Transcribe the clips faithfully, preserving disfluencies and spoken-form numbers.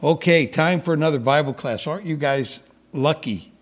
Okay, time for another Bible class. Aren't you guys lucky?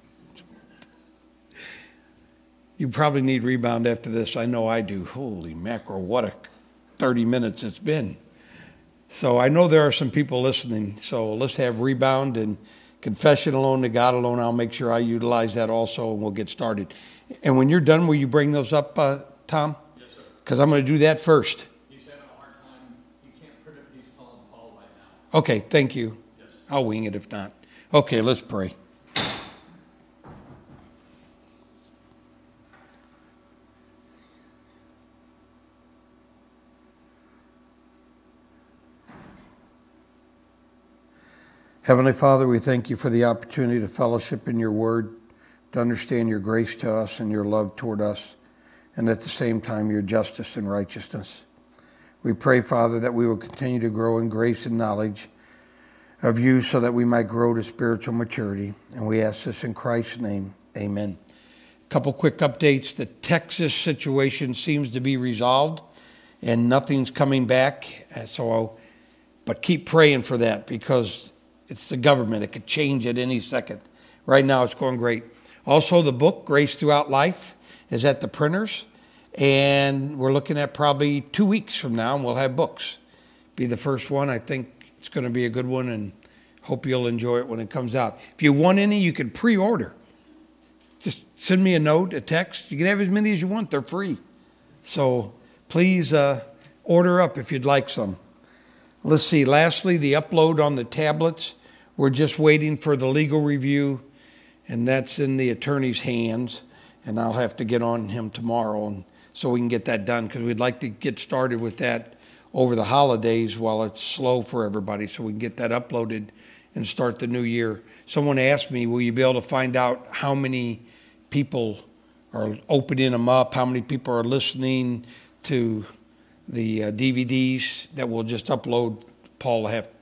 You probably need rebound after this. I know I do. Holy mackerel, what a thirty minutes it's been. So I know there are some people listening. So let's have rebound and confession alone to God alone. I'll make sure I utilize that also, and we'll get started. And when you're done, will you bring those up, uh, Tom? Yes, sir. Because I'm going to do that first. He's having a hard time. He can't predict he's calling Paul right now. Okay, thank you. Yes. I'll wing it if not. Okay, let's pray. Heavenly Father, we thank you for the opportunity to fellowship in your word, to understand your grace to us and your love toward us, and at the same time your justice and righteousness. We pray, Father, that we will continue to grow in grace and knowledge of you so that we might grow to spiritual maturity. And we ask this in Christ's name. Amen. A couple quick updates. The Texas situation seems to be resolved and nothing's coming back. So, I'll, but keep praying for that because it's the government. It could change at any second. Right now it's going great. Also, the book, Grace Throughout Life, is at the printers. And we're looking at probably two weeks from now, and we'll have books. Be the first one. I think it's going to be a good one, and hope you'll enjoy it when it comes out. If you want any, you can pre-order. Just send me a note, a text. You can have as many as you want. They're free. So please uh, order up if you'd like some. Let's see. Lastly, the upload on the tablets. We're just waiting for the legal review, and that's in the attorney's hands. And I'll have to get on him tomorrow and so we can get that done because we'd like to get started with that over the holidays while it's slow for everybody so we can get that uploaded and start the new year. Someone asked me, will you be able to find out how many people are opening them up, how many people are listening to the uh, D V Ds that we'll just upload? Paul will have,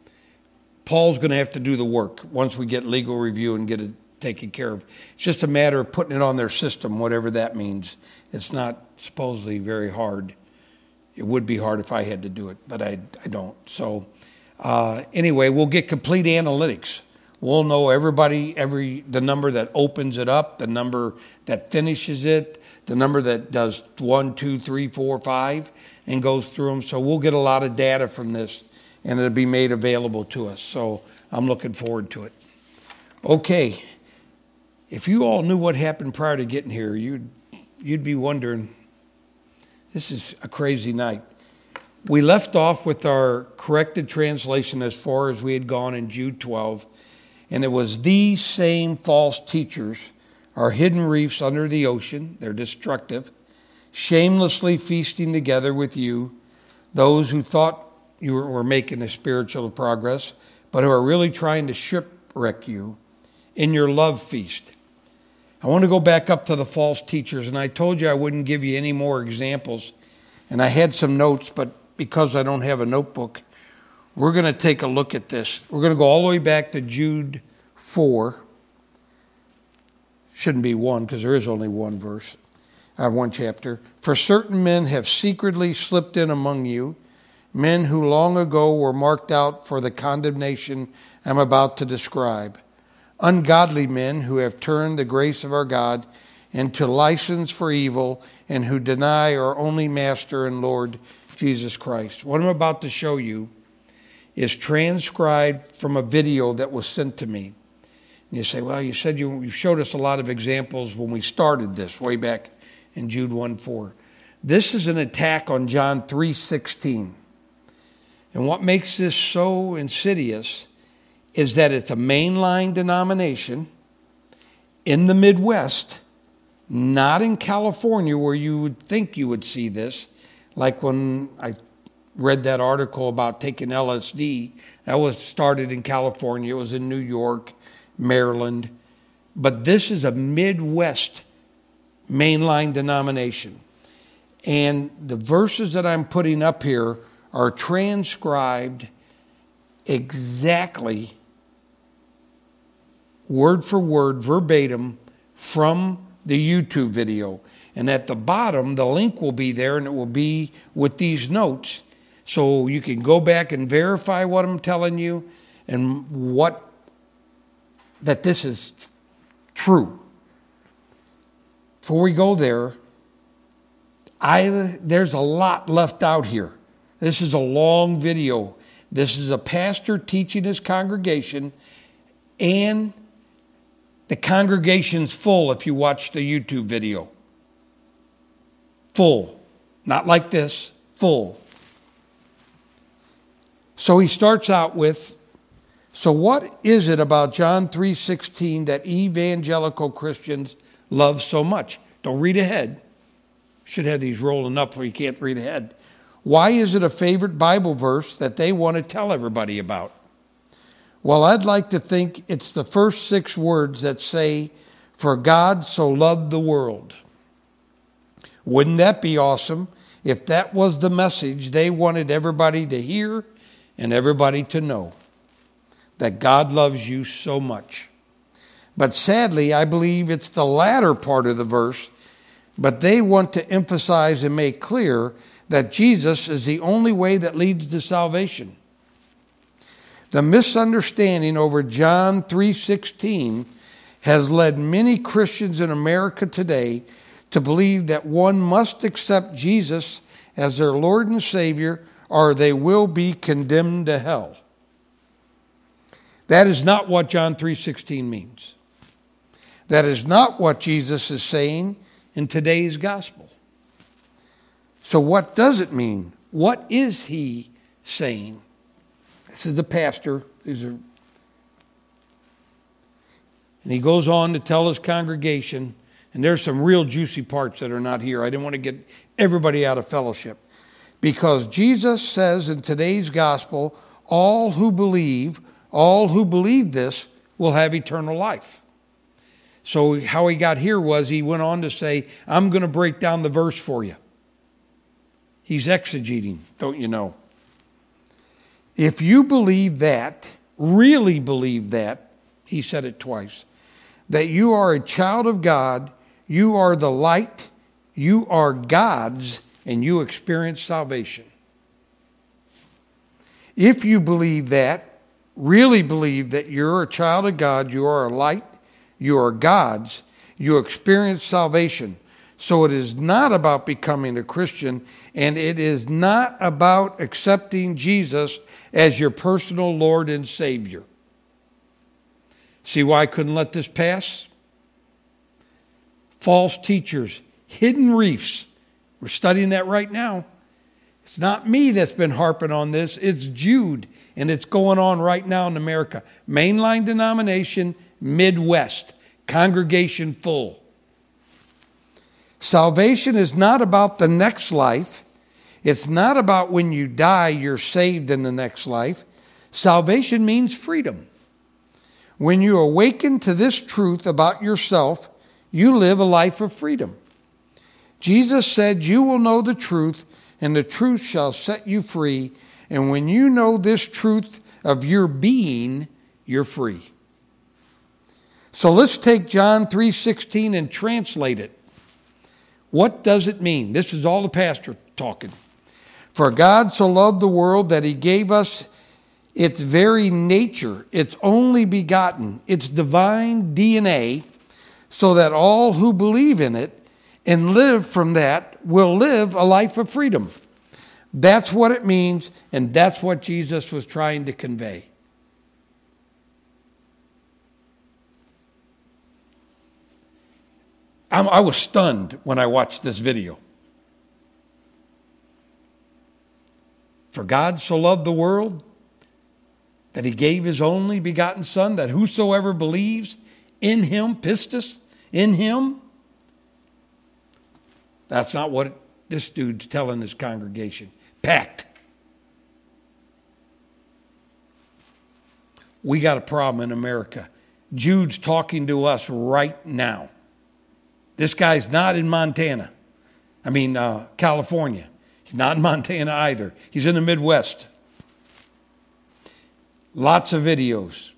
Paul's going to have to do the work once we get legal review and get it taken care of. It's just a matter of putting it on their system, whatever that means. It's not supposedly very hard. It would be hard if I had to do it, but I, I don't. So uh, anyway, we'll get complete analytics. We'll know everybody, every the number that opens it up, the number that finishes it, the number that does one, two, three, four, five, and goes through them. So we'll get a lot of data from this, and it'll be made available to us. So I'm looking forward to it. Okay. If you all knew what happened prior to getting here, you'd you'd be wondering, this is a crazy night. We left off with our corrected translation as far as we had gone in Jude twelve, and it was these same false teachers are hidden reefs under the ocean, they're destructive, shamelessly feasting together with you, those who thought you were making a spiritual progress, but who are really trying to shipwreck you in your love feast. I want to go back up to the false teachers, and I told you I wouldn't give you any more examples, and I had some notes, but because I don't have a notebook, we're going to take a look at this. We're going to go all the way back to Jude four. Shouldn't be one, because there is only one verse, uh, one chapter. For certain men have secretly slipped in among you, men who long ago were marked out for the condemnation I'm about to describe. Ungodly men who have turned the grace of our God into license for evil and who deny our only Master and Lord, Jesus Christ. What I'm about to show you is transcribed from a video that was sent to me. And you say, well, you said you, you showed us a lot of examples when we started this way back in Jude one four. This is an attack on John three sixteen. And what makes this so insidious is that it's a mainline denomination in the Midwest, not in California where you would think you would see this. Like when I read that article about taking L S D, that was started in California. It was in New York, Maryland. But this is a Midwest mainline denomination. And the verses that I'm putting up here are transcribed exactly word for word, verbatim, from the YouTube video. And at the bottom, the link will be there, and it will be with these notes. So you can go back and verify what I'm telling you, and what that this is true. Before we go there, I there's a lot left out here. This is a long video. This is a pastor teaching his congregation, and the congregation's full if you watch the YouTube video. Full. Not like this. Full. So he starts out with, so what is it about John three sixteen that evangelical Christians love so much? Don't read ahead. Should have these rolling up where you can't read ahead. Why is it a favorite Bible verse that they want to tell everybody about? Well, I'd like to think it's the first six words that say, "For God so loved the world." Wouldn't that be awesome if that was the message they wanted everybody to hear and everybody to know? That God loves you so much. But sadly, I believe it's the latter part of the verse, but they want to emphasize and make clear that Jesus is the only way that leads to salvation. The misunderstanding over John three sixteen has led many Christians in America today to believe that one must accept Jesus as their Lord and Savior or they will be condemned to hell. That is not what John three sixteen means. That is not what Jesus is saying in today's gospel. So what does it mean? What is he saying? This is the pastor. These are, and he goes on to tell his congregation, and there's some real juicy parts that are not here. I didn't want to get everybody out of fellowship. Because Jesus says in today's gospel, all who believe, all who believe this will have eternal life. So how he got here was he went on to say, I'm going to break down the verse for you. He's exegeting, don't you know? If you believe that, really believe that, he said it twice, that you are a child of God, you are the light, you are God's, and you experience salvation. If you believe that, really believe that you're a child of God, you are a light, you are God's, you experience salvation. So it is not about becoming a Christian, and it is not about accepting Jesus as your personal Lord and Savior. See why I couldn't let this pass? False teachers, hidden reefs. We're studying that right now. It's not me that's been harping on this. It's Jude, and it's going on right now in America. Mainline denomination, Midwest, congregation full. Salvation is not about the next life. It's not about when you die, you're saved in the next life. Salvation means freedom. When you awaken to this truth about yourself, you live a life of freedom. Jesus said, you will know the truth, and the truth shall set you free. And when you know this truth of your being, you're free. So let's take John three sixteen and translate it. What does it mean? This is all the pastor talking. For God so loved the world that he gave us its very nature, its only begotten, its divine D N A, so that all who believe in it and live from that will live a life of freedom. That's what it means, and that's what Jesus was trying to convey. I'm, I was stunned when I watched this video. For God so loved the world that he gave his only begotten Son, that whosoever believes in him, pistis, in him. That's not what this dude's telling his congregation. Packed. We got a problem in America. Jude's talking to us right now. This guy's not in Montana. I mean, uh, California. He's not in Montana either. He's in the Midwest. Lots of videos.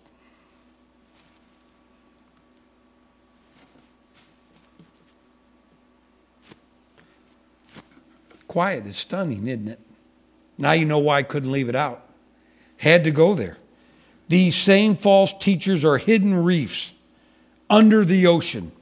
Quiet is stunning, isn't it? Now you know why I couldn't leave it out. Had to go there. These same false teachers are hidden reefs under the ocean,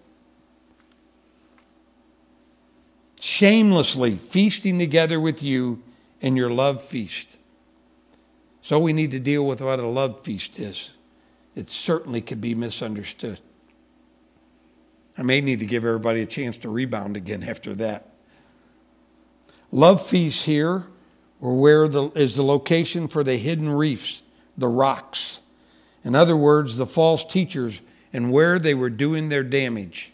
shamelessly feasting together with you in your love feast. So we need to deal with what a love feast is. It certainly could be misunderstood. I may need to give everybody a chance to rebound again after that. Love feasts here or where the, is the location for the hidden reefs, the rocks. In other words, the false teachers and where they were doing their damage.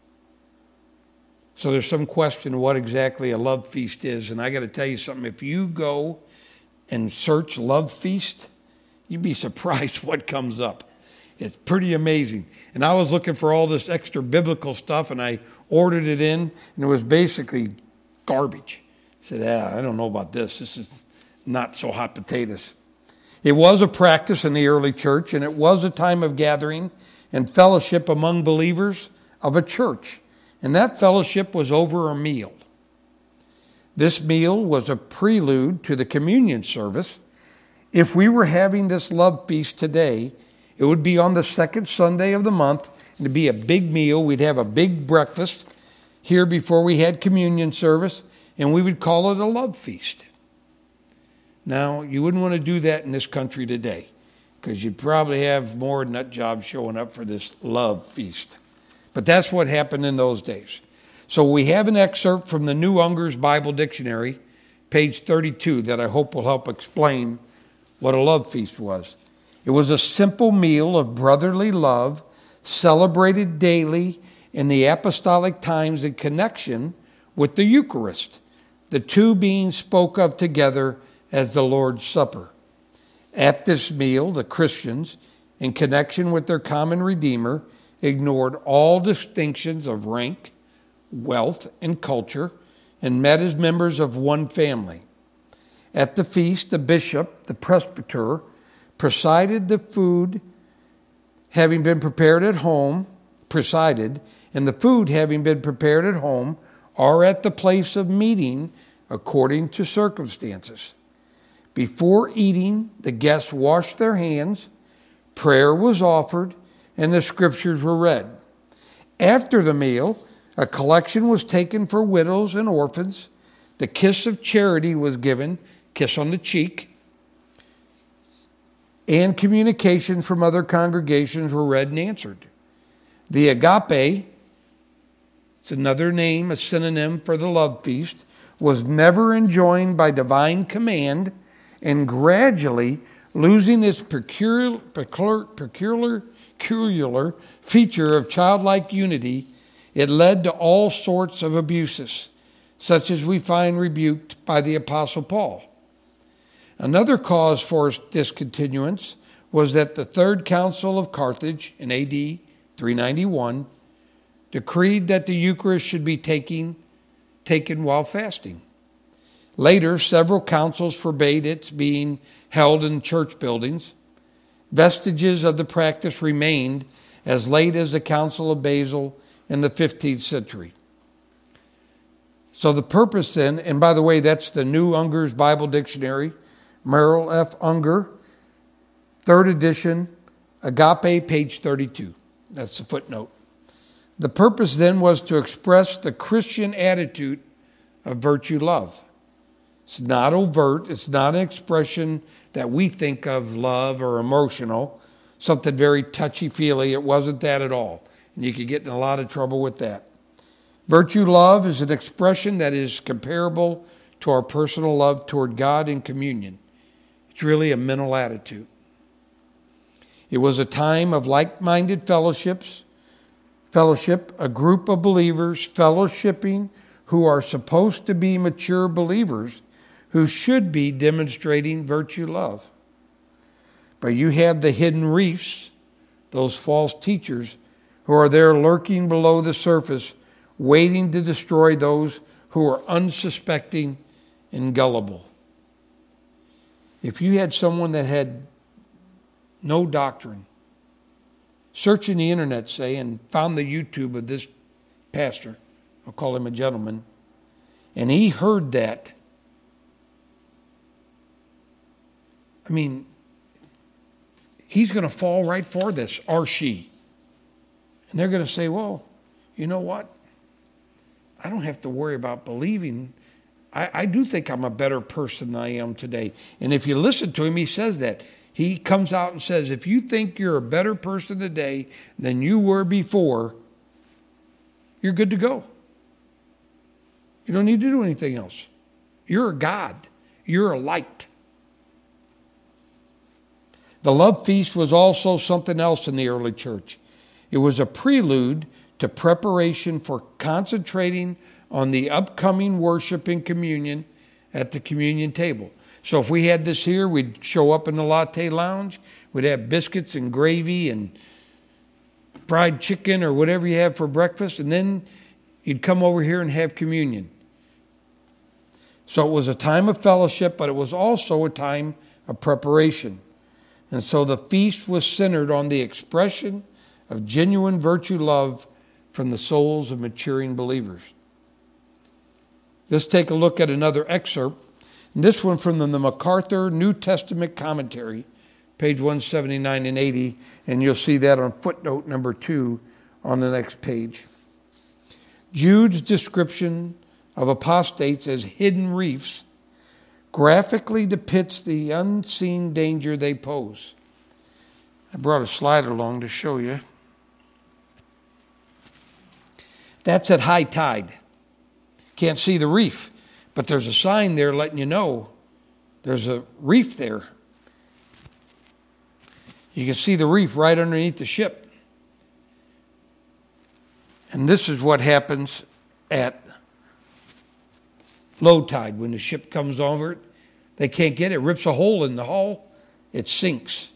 So there's some question of what exactly a love feast is. And I got to tell you something. If you go and search love feast, you'd be surprised what comes up. It's pretty amazing. And I was looking for all this extra biblical stuff, and I ordered it in, and it was basically garbage. I said, ah, I don't know about this. This is not so hot potatoes. It was a practice in the early church, and it was a time of gathering and fellowship among believers of a church. And that fellowship was over a meal. This meal was a prelude to the communion service. If we were having this love feast today, it would be on the second Sunday of the month, and it'd be a big meal. We'd have a big breakfast here before we had communion service, and we would call it a love feast. Now, you wouldn't want to do that in this country today, because you'd probably have more nut jobs showing up for this love feast. But that's what happened in those days. So we have an excerpt from the New Unger's Bible Dictionary, page thirty-two, that I hope will help explain what a love feast was. It was a simple meal of brotherly love celebrated daily in the apostolic times in connection with the Eucharist, the two being spoke of together as the Lord's Supper. At this meal, the Christians, in connection with their common Redeemer, ignored all distinctions of rank, wealth, and culture, and met as members of one family. At the feast, the bishop, the presbyter, presided the food having been prepared at home, presided, and the food having been prepared at home or at the place of meeting according to circumstances. Before eating, the guests washed their hands, prayer was offered, and the scriptures were read. After the meal, a collection was taken for widows and orphans. The kiss of charity was given, kiss on the cheek, and communications from other congregations were read and answered. The agape, it's another name, a synonym for the love feast, was never enjoined by divine command, and gradually losing its peculiar, peculiar, peculiar, peculiar feature of childlike unity, it led to all sorts of abuses, such as we find rebuked by the Apostle Paul. Another cause for discontinuance was that the Third Council of Carthage in A D three ninety-one decreed that the Eucharist should be taken, taken while fasting. Later, several councils forbade its being held in church buildings. Vestiges of the practice remained as late as the Council of Basel in the fifteenth century. So the purpose then, and by the way, that's the New Unger's Bible Dictionary, Merrill F. Unger, third edition, Agape, page thirty-two. That's the footnote. The purpose then was to express the Christian attitude of virtue love. It's not overt. It's not an expression that we think of love or emotional, something very touchy-feely. It wasn't that at all. And you could get in a lot of trouble with that. Virtue love is an expression that is comparable to our personal love toward God in communion. It's really a mental attitude. It was a time of like-minded fellowships, fellowship, a group of believers fellowshipping who are supposed to be mature believers who should be demonstrating virtue love. But you have the hidden reefs, those false teachers, who are there lurking below the surface, waiting to destroy those who are unsuspecting and gullible. If you had someone that had no doctrine, searching the internet, say, and found the YouTube of this pastor, I'll call him a gentleman, and he heard that, he's going to fall right for this, or she. And they're going to say, well, you know what? I don't have to worry about believing. I, I do think I'm a better person than I am today. And if you listen to him, he says that. He comes out and says, if you think you're a better person today than you were before, you're good to go. You don't need to do anything else. You're a God. You're a light. The love feast was also something else in the early church. It was a prelude to preparation for concentrating on the upcoming worship and communion at the communion table. So if we had this here, we'd show up in the latte lounge. We'd have biscuits and gravy and fried chicken or whatever you have for breakfast. And then you'd come over here and have communion. So it was a time of fellowship, but it was also a time of preparation. And so the feast was centered on the expression of genuine virtue love from the souls of maturing believers. Let's take a look at another excerpt. And this one from the MacArthur New Testament Commentary, page one seventy-nine and eighty, and you'll see that on footnote number two on the next page. Jude's description of apostates as hidden reefs graphically depicts the unseen danger they pose. I brought a slide along to show you. That's at high tide. Can't see the reef, but there's a sign there letting you know there's a reef there. You can see the reef right underneath the ship. And this is what happens at low tide. When the ship comes over it, they can't get it. It rips a hole in the hull. It sinks.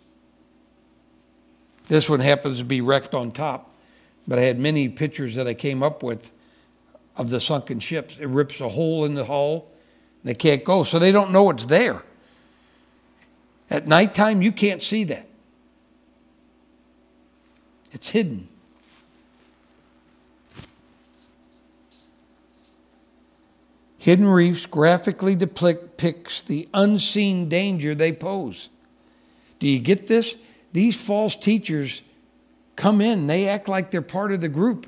This one happens to be wrecked on top. But I had many pictures that I came up with of the sunken ships. It rips a hole in the hull. They can't go. So they don't know it's there. At nighttime, you can't see that. It's hidden. Hidden reefs graphically depicts the unseen danger they pose. Do you get this? These false teachers come in. They act like they're part of the group.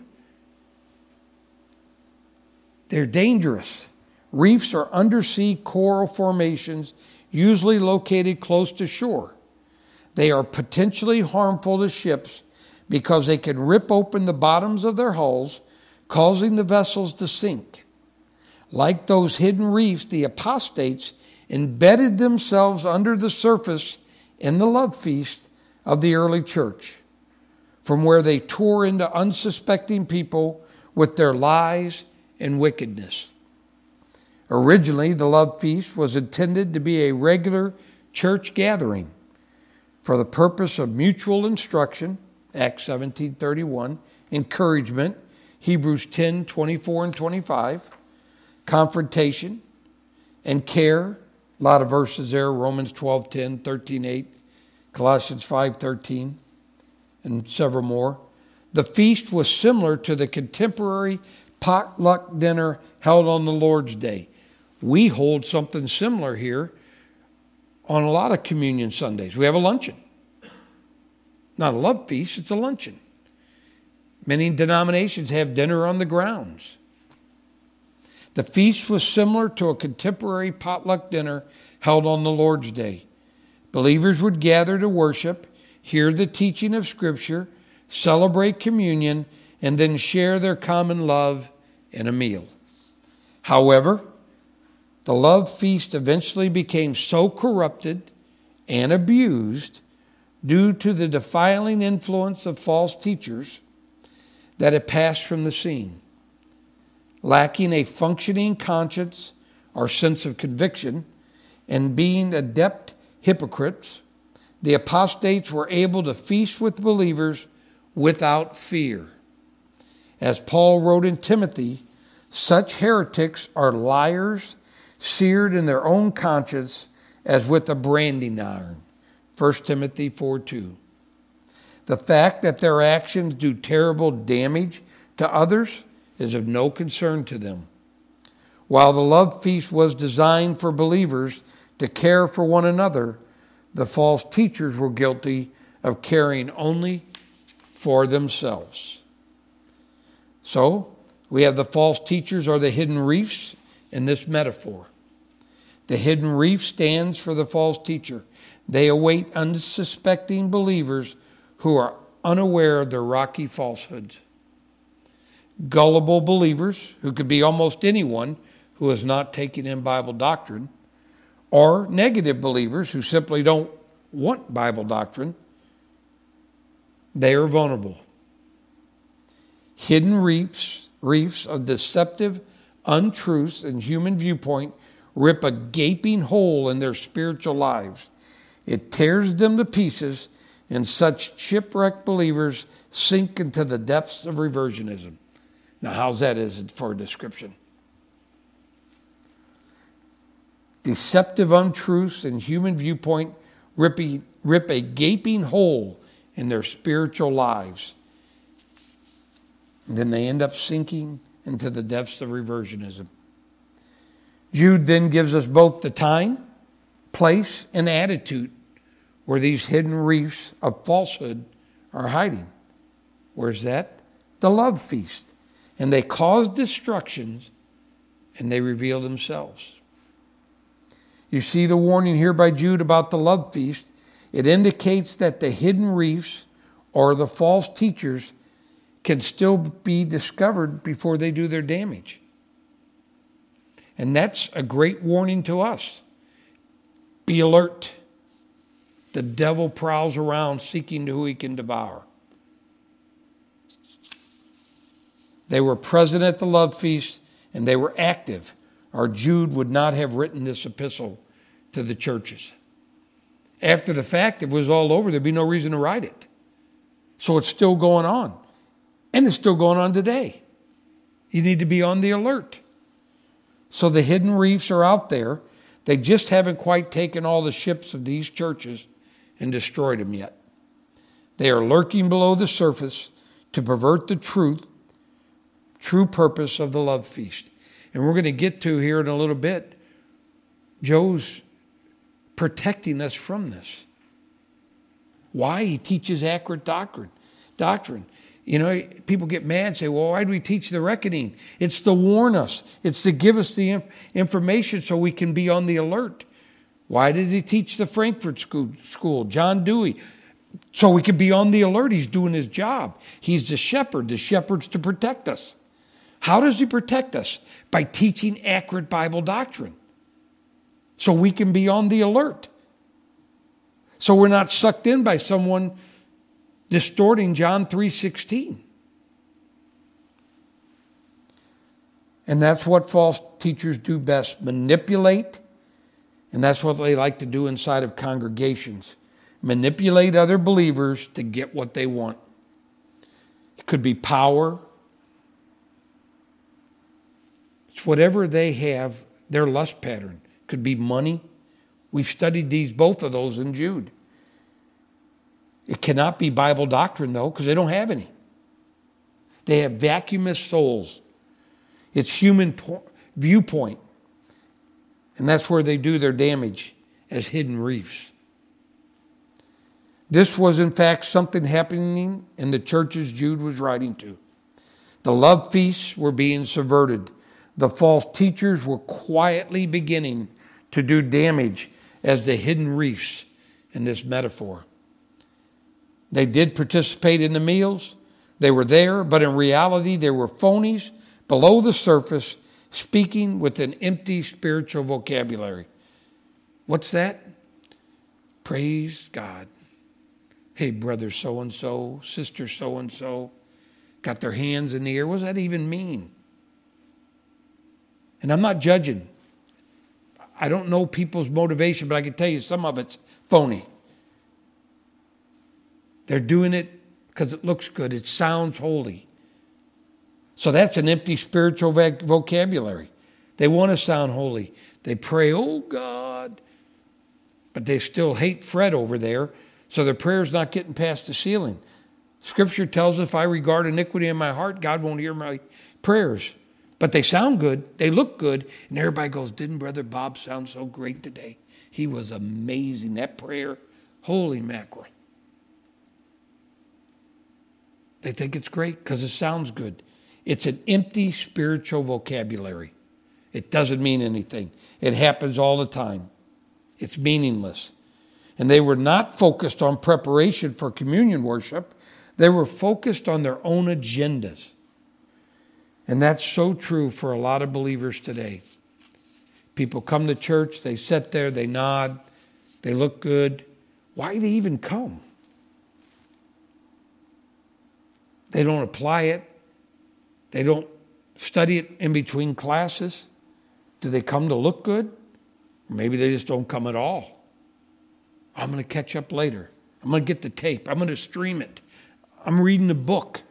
They're dangerous. Reefs are undersea coral formations usually located close to shore. They are potentially harmful to ships because they can rip open the bottoms of their hulls, causing the vessels to sink. Like those hidden reefs, the apostates embedded themselves under the surface in the love feast of the early church, from where they tore into unsuspecting people with their lies and wickedness. Originally, the love feast was intended to be a regular church gathering for the purpose of mutual instruction, Acts seventeen thirty-one, encouragement, Hebrews ten twenty-four and twenty-five, confrontation and care, a lot of verses there, Romans twelve ten, thirteen eight, Colossians five thirteen, and several more. The feast was similar to the contemporary potluck dinner held on the Lord's Day. We hold something similar here on a lot of communion Sundays. We have a luncheon. Not a love feast, it's a luncheon. Many denominations have dinner on the grounds. The feast was similar to a contemporary potluck dinner held on the Lord's Day. Believers would gather to worship, hear the teaching of Scripture, celebrate communion, and then share their common love in a meal. However, the love feast eventually became so corrupted and abused due to the defiling influence of false teachers that it passed from the scene. Lacking a functioning conscience or sense of conviction and being adept hypocrites, the apostates were able to feast with believers without fear. As Paul wrote in Timothy, such heretics are liars, seared in their own conscience as with a branding iron. First Timothy four two. The fact that their actions do terrible damage to others is of no concern to them. While the love feast was designed for believers to care for one another, the false teachers were guilty of caring only for themselves. So, we have the false teachers or the hidden reefs in this metaphor. The hidden reef stands for the false teacher. They await unsuspecting believers who are unaware of their rocky falsehoods. Gullible believers, who could be almost anyone who is not taking in Bible doctrine, or negative believers who simply don't want Bible doctrine, they are vulnerable. Hidden reefs, reefs of deceptive untruths and human viewpoint rip a gaping hole in their spiritual lives. It tears them to pieces, and such shipwrecked believers sink into the depths of reversionism. Now, how's that as for a description? Deceptive untruths and human viewpoint rip a, rip a gaping hole in their spiritual lives. And then they end up sinking into the depths of reversionism. Jude then gives us both the time, place, and attitude where these hidden reefs of falsehood are hiding. Where's that? The love feast. And they cause destructions, and they reveal themselves. You see the warning here by Jude about the love feast. It indicates that the hidden reefs or the false teachers can still be discovered before they do their damage. And that's a great warning to us. Be alert. The devil prowls around seeking who he can devour. They were present at the love feast, and they were active, or Jude would not have written this epistle to the churches. After the fact, if it was all over, there'd be no reason to write it. So it's still going on. And it's still going on today. You need to be on the alert. So the hidden reefs are out there. They just haven't quite taken all the ships of these churches and destroyed them yet. They are lurking below the surface to pervert the truth, true purpose of the love feast. And we're going to get to here in a little bit, Joe's protecting us from this. Why? He teaches accurate doctrine. Doctrine. You know, people get mad and say, well, why do we teach the reckoning? It's to warn us. It's to give us the information so we can be on the alert. Why did he teach the Frankfurt school, school? John Dewey? So we can be on the alert. He's doing his job. He's the shepherd. The shepherd's to protect us. How does he protect us? By teaching accurate Bible doctrine. So we can be on the alert. So we're not sucked in by someone distorting John three sixteen. And that's what false teachers do best, manipulate. And that's what they like to do inside of congregations. Manipulate other believers to get what they want. It could be power. It's whatever they have, their lust pattern. It could be money. We've studied these, both of those in Jude. It cannot be Bible doctrine, though, because they don't have any. They have vacuous souls. It's human po- viewpoint. And that's where they do their damage, as hidden reefs. This was, in fact, something happening in the churches Jude was writing to. The love feasts were being subverted. The false teachers were quietly beginning to do damage as the hidden reefs in this metaphor. They did participate in the meals. They were there, but in reality, they were phonies below the surface, speaking with an empty spiritual vocabulary. What's that? Praise God. Hey, brother so-and-so, sister so-and-so, got their hands in the air. What does that even mean? And I'm not judging. I don't know people's motivation, but I can tell you some of it's phony. They're doing it because it looks good. It sounds holy. So that's an empty spiritual vocabulary. They want to sound holy. They pray, oh God. But they still hate Fred over there, so their prayer's not getting past the ceiling. Scripture tells us if I regard iniquity in my heart, God won't hear my prayers. But they sound good. They look good. And everybody goes, didn't Brother Bob sound so great today? He was amazing. That prayer, holy mackerel. They think it's great because it sounds good. It's an empty spiritual vocabulary. It doesn't mean anything. It happens all the time. It's meaningless. And they were not focused on preparation for communion worship. They were focused on their own agendas. And that's so true for a lot of believers today. People come to church, they sit there, they nod, they look good. Why do they even come? They don't apply it. They don't study it in between classes. Do they come to look good? Maybe they just don't come at all. I'm going to catch up later. I'm going to get the tape. I'm going to stream it. I'm reading the book.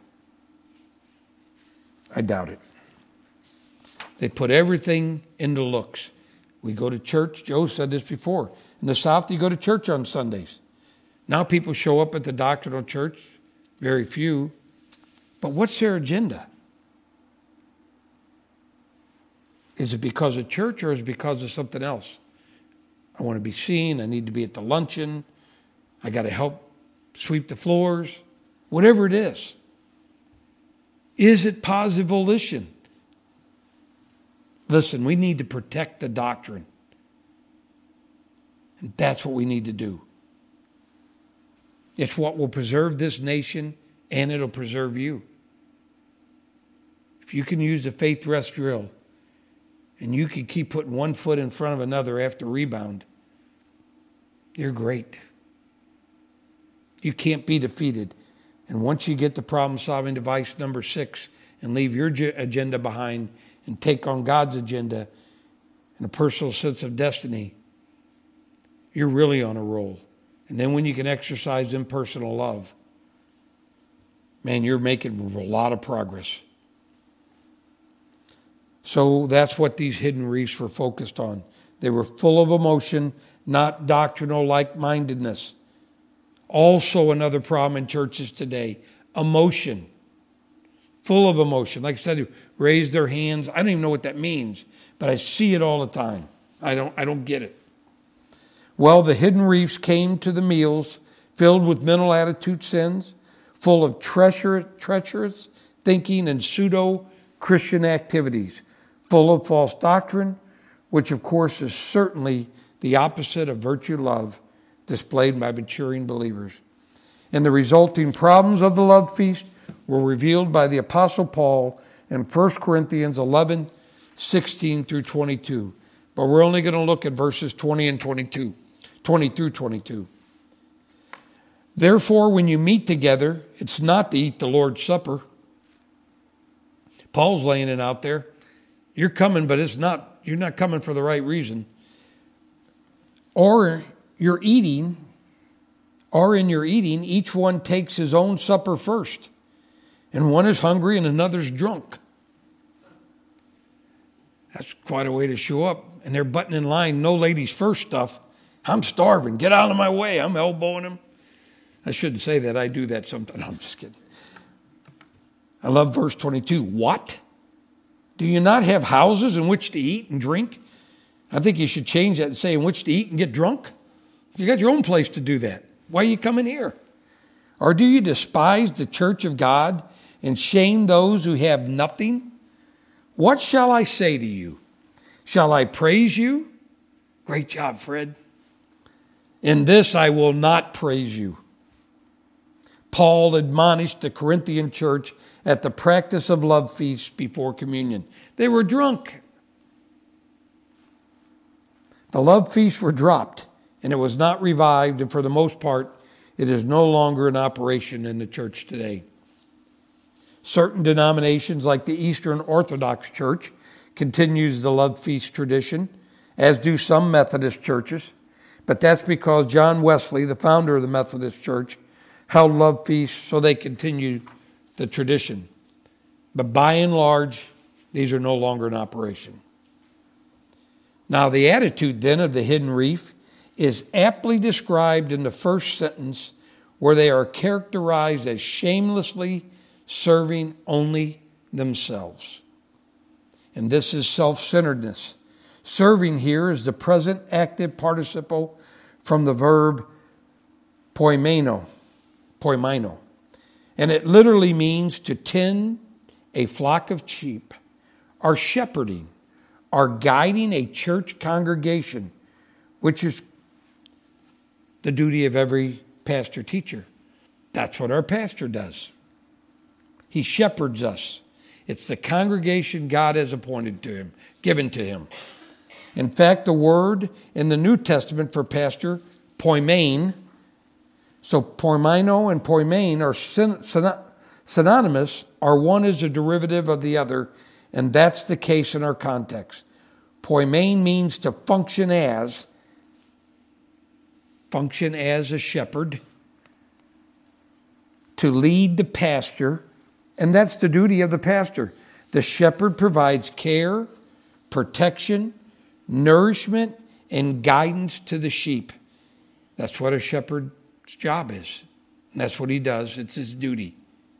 I doubt it. They put everything into looks. We go to church. Joe said this before. In the South, you go to church on Sundays. Now people show up at the doctrinal church. Very few. But what's their agenda? Is it because of church or is it because of something else? I want to be seen. I need to be at the luncheon. I got to help sweep the floors. Whatever it is. Is it positive volition? Listen, we need to protect the doctrine. And that's what we need to do. It's what will preserve this nation and it'll preserve you. If you can use the faith rest drill and you can keep putting one foot in front of another after rebound, you're great. You can't be defeated. And once you get the problem-solving device number six and leave your agenda behind and take on God's agenda and a personal sense of destiny, you're really on a roll. And then when you can exercise impersonal love, man, you're making a lot of progress. So that's what these hidden reefs were focused on. They were full of emotion, not doctrinal like-mindedness. Also another problem in churches today, emotion. Full of emotion. Like I said, raise their hands. I don't even know what that means, but I see it all the time. I don't, I don't get it. Well, the hidden reefs came to the meals filled with mental attitude sins, full of treacherous, treacherous thinking and pseudo-Christian activities, full of false doctrine, which of course is certainly the opposite of virtue love displayed by maturing believers. And the resulting problems of the love feast were revealed by the Apostle Paul in First Corinthians eleven, sixteen through twenty-two. But we're only going to look at verses twenty and twenty-two, twenty through twenty-two. Therefore, when you meet together, it's not to eat the Lord's Supper. Paul's laying it out there. You're coming, but it's not, you're not coming for the right reason. Or you're eating, or in your eating, each one takes his own supper first. And one is hungry and another's drunk. That's quite a way to show up. And they're butting in line, no ladies first stuff. I'm starving. Get out of my way. I'm elbowing them. I shouldn't say that. I do that sometimes. No, I'm just kidding. I love verse twenty-two. What? Do you not have houses in which to eat and drink? I think you should change that and say in which to eat and get drunk. You got your own place to do that. Why are you coming here? Or do you despise the church of God and shame those who have nothing? What shall I say to you? Shall I praise you? Great job, Fred. In this I will not praise you. Paul admonished the Corinthian church at the practice of love feasts before communion. They were drunk. The love feasts were dropped, and it was not revived, and for the most part, it is no longer in operation in the church today. Certain denominations, like the Eastern Orthodox Church, continues the love feast tradition, as do some Methodist churches. But that's because John Wesley, the founder of the Methodist Church, held love feasts, so they continued the tradition. But by and large, these are no longer in operation. Now, the attitude then of the hidden reef is aptly described in the first sentence, where they are characterized as shamelessly serving only themselves. And this is self-centeredness. Serving here is the present active participle from the verb poimeno, poimeno, And it literally means to tend a flock of sheep, or shepherding, or guiding a church congregation, which is the duty of every pastor teacher. That's what our pastor does. He shepherds us. It's the congregation God has appointed to him, given to him. In fact, the word in the New Testament for pastor, poimen, so poimino and poimen are syn- syn- synonymous, or one is a derivative of the other, and that's the case in our context. Poimen means to function as, function as a shepherd, to lead the pasture, and that's the duty of the pastor. The shepherd provides care, protection, nourishment, and guidance to the sheep. That's what a shepherd's job is. And that's what he does. It's his duty.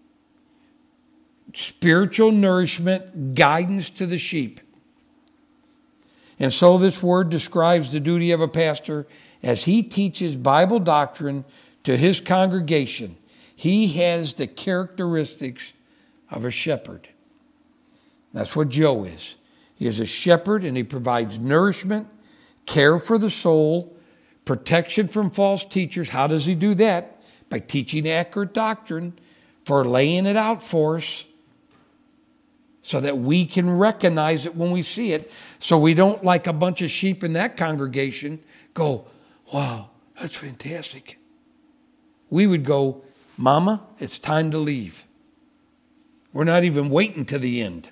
Spiritual nourishment, guidance to the sheep. And so this word describes the duty of a pastor as he teaches Bible doctrine to his congregation. He has the characteristics of a shepherd. That's what Joe is. He is a shepherd, and he provides nourishment, care for the soul, protection from false teachers. How does he do that? By teaching accurate doctrine, for laying it out for us, so that we can recognize it when we see it. So we don't, like a bunch of sheep in that congregation, go, wow, that's fantastic. We would go, Mama, it's time to leave. We're not even waiting to the end.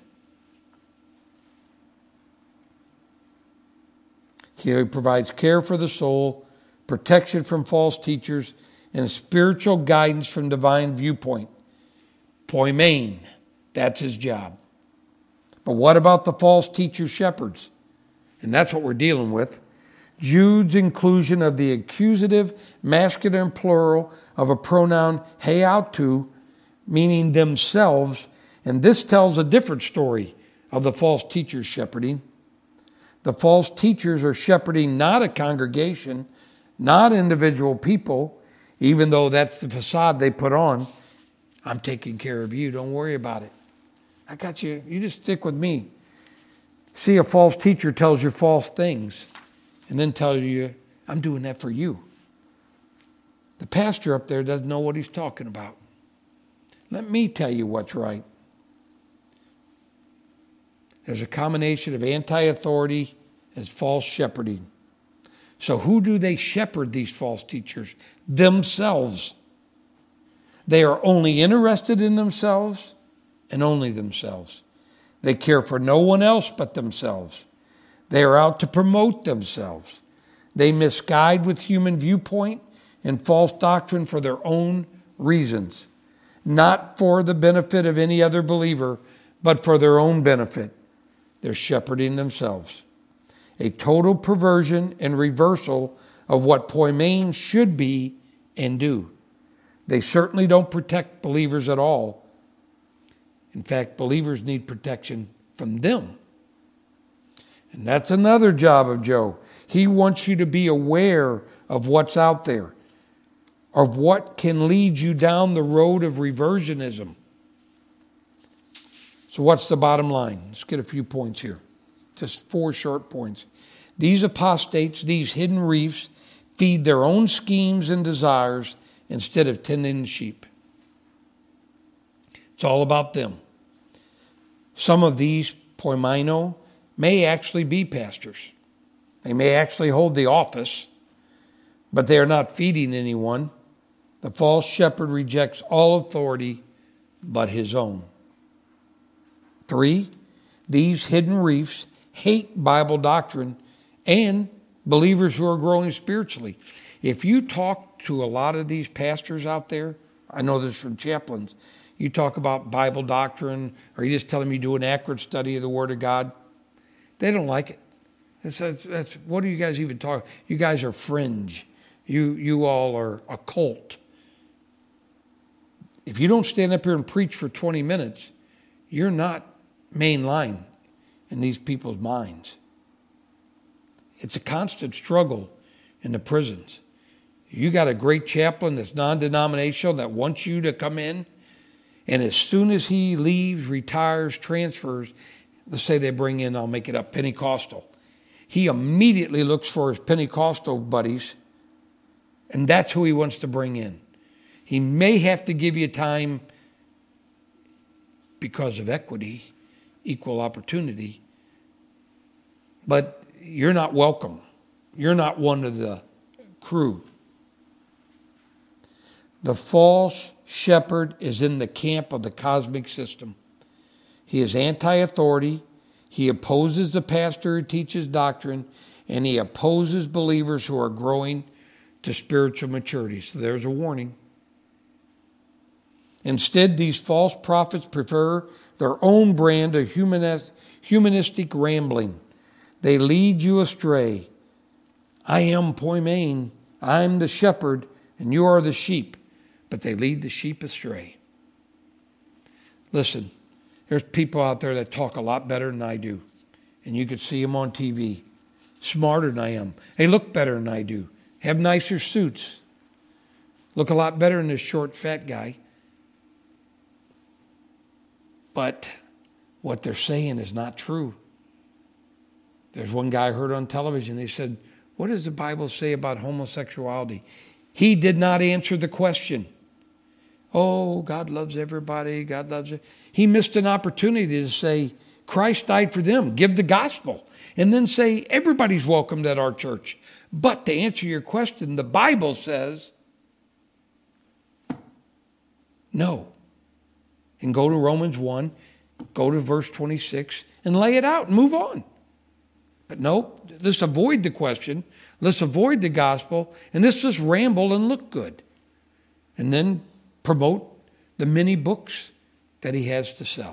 He provides care for the soul, protection from false teachers, and spiritual guidance from divine viewpoint. Poimen, that's his job. But what about the false teacher shepherds? And that's what we're dealing with. Jude's inclusion of the accusative masculine plural of a pronoun heiautu, meaning themselves, and this tells a different story of the false teachers shepherding. The false teachers are shepherding not a congregation, not individual people, even though that's the facade they put on. I'm taking care of you, don't worry about it. I got you, you just stick with me. See, a false teacher tells you false things and then tells you, I'm doing that for you. The pastor up there doesn't know what he's talking about. Let me tell you what's right. There's a combination of anti-authority and false shepherding. So who do they shepherd, these false teachers? Themselves. They are only interested in themselves and only themselves. They care for no one else but themselves. They are out to promote themselves. They misguide with human viewpoint and false doctrine for their own reasons, not for the benefit of any other believer, but for their own benefit. They're shepherding themselves. A total perversion and reversal of what poimen should be and do. They certainly don't protect believers at all. In fact, believers need protection from them. And that's another job of Joe. He wants you to be aware of what's out there, of what can lead you down the road of reversionism. So what's the bottom line? Let's get a few points here. Just four short points. These apostates, these hidden reefs, feed their own schemes and desires instead of tending the sheep. It's all about them. Some of these poimino may actually be pastors. They may actually hold the office, but they are not feeding anyone. The false shepherd rejects all authority but his own. Three, these hidden reefs hate Bible doctrine and believers who are growing spiritually. If you talk to a lot of these pastors out there, I know this from chaplains, you talk about Bible doctrine, or you just tell them you do an accurate study of the Word of God, they don't like it. That's, that's, that's, what are you guys even talking? You guys are fringe. You, you all are a cult. If you don't stand up here and preach for twenty minutes, you're not main line in these people's minds. It's a constant struggle in the prisons. You got a great chaplain that's non-denominational that wants you to come in And as soon as he leaves, retires, transfers, let's say they bring in, I'll make it up, Pentecostal. He immediately looks for his Pentecostal buddies, and that's who he wants to bring in. He may have to give you time because of equity, equal opportunity, but you're not welcome. You're not one of the crew. The false shepherd is in the camp of the cosmic system. He is anti-authority. He opposes the pastor who teaches doctrine, and he opposes believers who are growing to spiritual maturity. So there's a warning. Instead, these false prophets prefer their own brand of humanistic rambling. They lead you astray. I am poimen. I'm the shepherd, and you are the sheep. But they lead the sheep astray. Listen, there's people out there that talk a lot better than I do. And you could see them on T V. Smarter than I am. They look better than I do. Have nicer suits. Look a lot better than this short, fat guy. But what they're saying is not true. There's one guy I heard on television. They said, what does the Bible say about homosexuality? He did not answer the question. Oh, God loves everybody. God loves it. He missed an opportunity to say, Christ died for them. Give the gospel. And then say, everybody's welcomed at our church. But to answer your question, the Bible says, no. And go to Romans one, go to verse twenty-six, and lay it out and move on. But nope, let's avoid the question. Let's avoid the gospel. And let's just ramble and look good. And then promote the many books that he has to sell.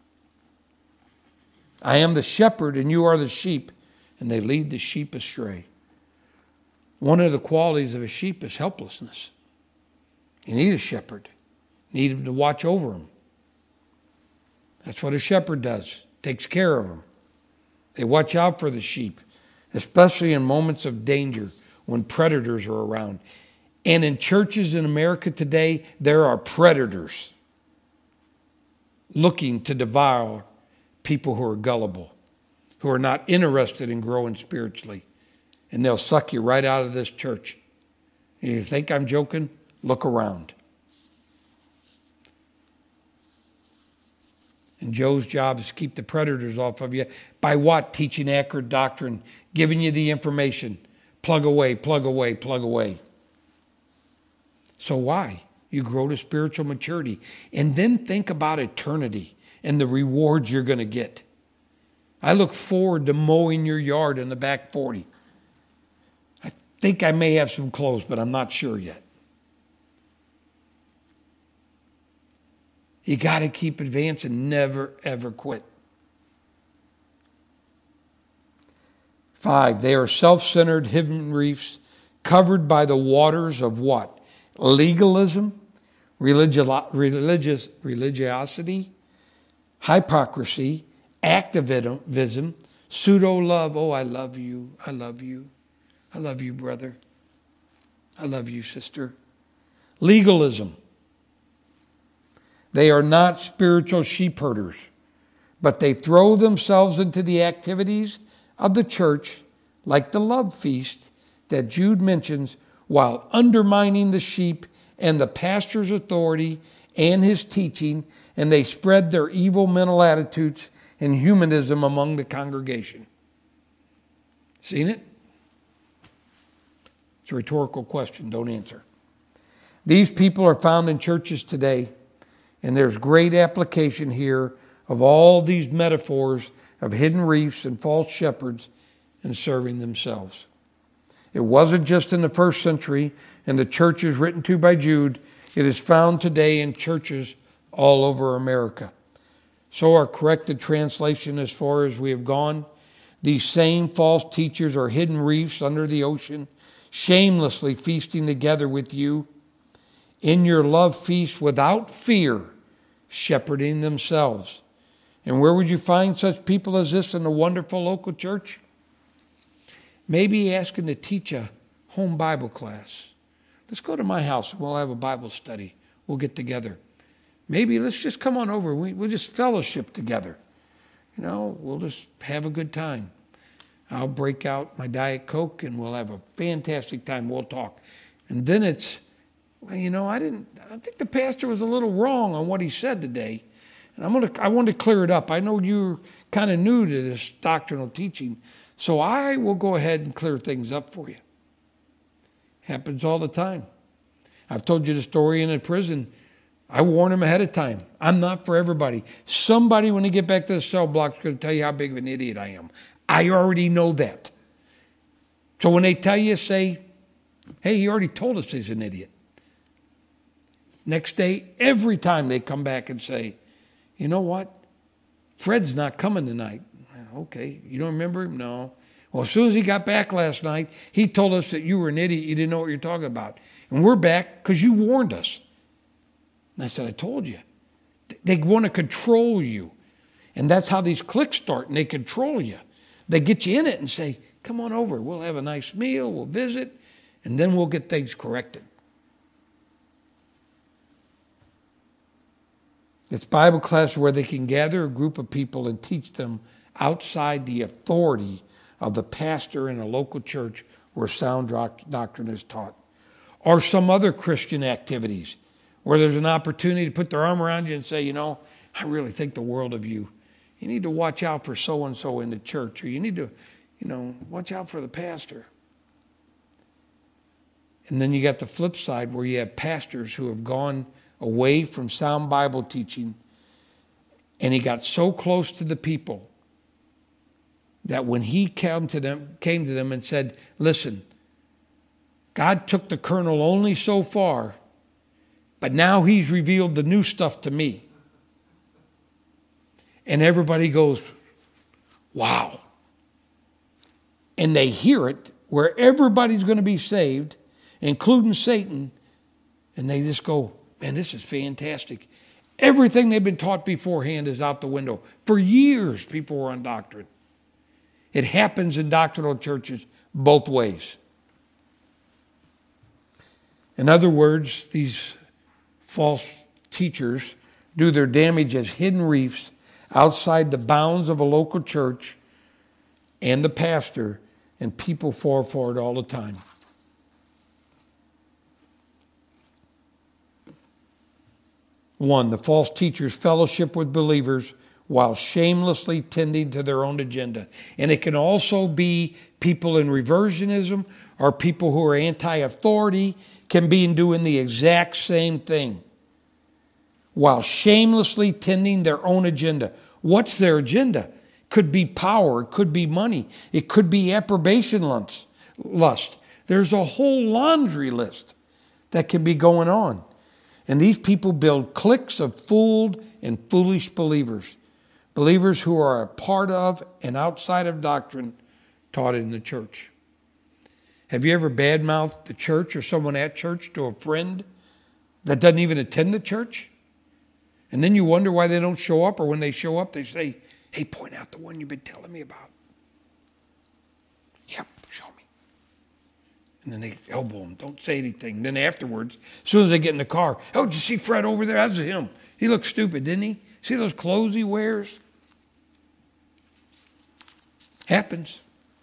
I am the shepherd and you are the sheep, and they lead the sheep astray. One of the qualities of a sheep is helplessness. You need a shepherd. You need him to watch over him. That's what a shepherd does. Takes care of them. They watch out for the sheep, especially in moments of danger when predators are around. And in churches in America today, there are predators looking to devour people who are gullible, who are not interested in growing spiritually. And they'll suck you right out of this church. And you think I'm joking? Look around. And Joe's job is to keep the predators off of you. By what? Teaching accurate doctrine, giving you the information. Plug away, plug away, plug away. So why? You grow to spiritual maturity. And then think about eternity and the rewards you're going to get. I look forward to mowing your yard in the back forty. I think I may have some clothes, but I'm not sure yet. You got to keep advancing, never, ever quit. Five, they are self-centered hidden reefs covered by the waters of what? Legalism, religi- religious religiosity, hypocrisy, activism, pseudo-love. Oh, I love you. I love you. I love you, brother. I love you, sister. Legalism. They are not spiritual sheep herders, but they throw themselves into the activities of the church like the love feast that Jude mentions, while undermining the sheep and the pastor's authority and his teaching, and they spread their evil mental attitudes and humanism among the congregation. Seen it? It's a rhetorical question. Don't answer. These people are found in churches today, and there's great application here of all these metaphors of hidden reefs and false shepherds and serving themselves. It wasn't just in the first century and the churches written to by Jude. It is found today in churches all over America. So our corrected translation, as far as we have gone, these same false teachers are hidden reefs under the ocean, shamelessly feasting together with you in your love feast without fear, shepherding themselves. And where would you find such people as this in a wonderful local church? Maybe asking to teach a home Bible class. Let's go to my house and we'll have a Bible study. We'll get together. maybe let's just come on over. We, we'll just fellowship together. You know, we'll just have a good time. I'll break out my Diet Coke and we'll have a fantastic time. We'll talk. And then it's, well, you know, I didn't, I think the pastor was a little wrong on what he said today. And I'm gonna, I want to clear it up. I know you're kind of new to this doctrinal teaching, so I will go ahead and clear things up for you. Happens all the time. I've told you the story in a prison. I warn them ahead of time. I'm not for everybody. Somebody, when they get back to the cell block, is going to tell you how big of an idiot I am. I already know that. So when they tell you, say, hey, he already told us he's an idiot. Next day, every time they come back and say, you know what? Fred's not coming tonight. Okay, you don't remember him? No. Well, as soon as he got back last night, he told us that you were an idiot. You didn't know what you're talking about. And we're back because you warned us. And I said, I told you. They want to control you. And that's how these cliques start, and they control you. They get you in it and say, come on over. We'll have a nice meal. We'll visit. And then we'll get things corrected. It's Bible class where they can gather a group of people and teach them outside the authority of the pastor in a local church where sound doctrine is taught. Or some other Christian activities where there's an opportunity to put their arm around you and say, you know, I really think the world of you. You need to watch out for so-and-so in the church, or you need to, you know, watch out for the pastor. And then you got the flip side where you have pastors who have gone away from sound Bible teaching, and he got so close to the people that when he came to them, came to them and said, listen, God took the kernel only so far, but now he's revealed the new stuff to me. And everybody goes, wow. And they hear it where everybody's going to be saved, including Satan, and they just go, man, this is fantastic. Everything they've been taught beforehand is out the window. For years, people were on doctrine. It happens in doctrinal churches both ways. In other words, these false teachers do their damage as hidden reefs outside the bounds of a local church and the pastor, and people fall for it all the time. One, the false teachers fellowship with believers while shamelessly tending to their own agenda. And it can also be people in reversionism or people who are anti-authority can be doing the exact same thing while shamelessly tending their own agenda. What's their agenda? Could be power. It could be money. It could be approbation lust. There's a whole laundry list that can be going on. And these people build cliques of fooled and foolish believers. Believers who are a part of and outside of doctrine taught in the church. Have you ever badmouthed the church or someone at church to a friend that doesn't even attend the church? And then you wonder why they don't show up, or when they show up, they say, hey, point out the one you've been telling me about. Yep, show me. And then they elbow him, don't say anything. Then afterwards, as soon as they get in the car, oh, did you see Fred over there? That's him. He looked stupid, didn't he? See those clothes he wears? Happens.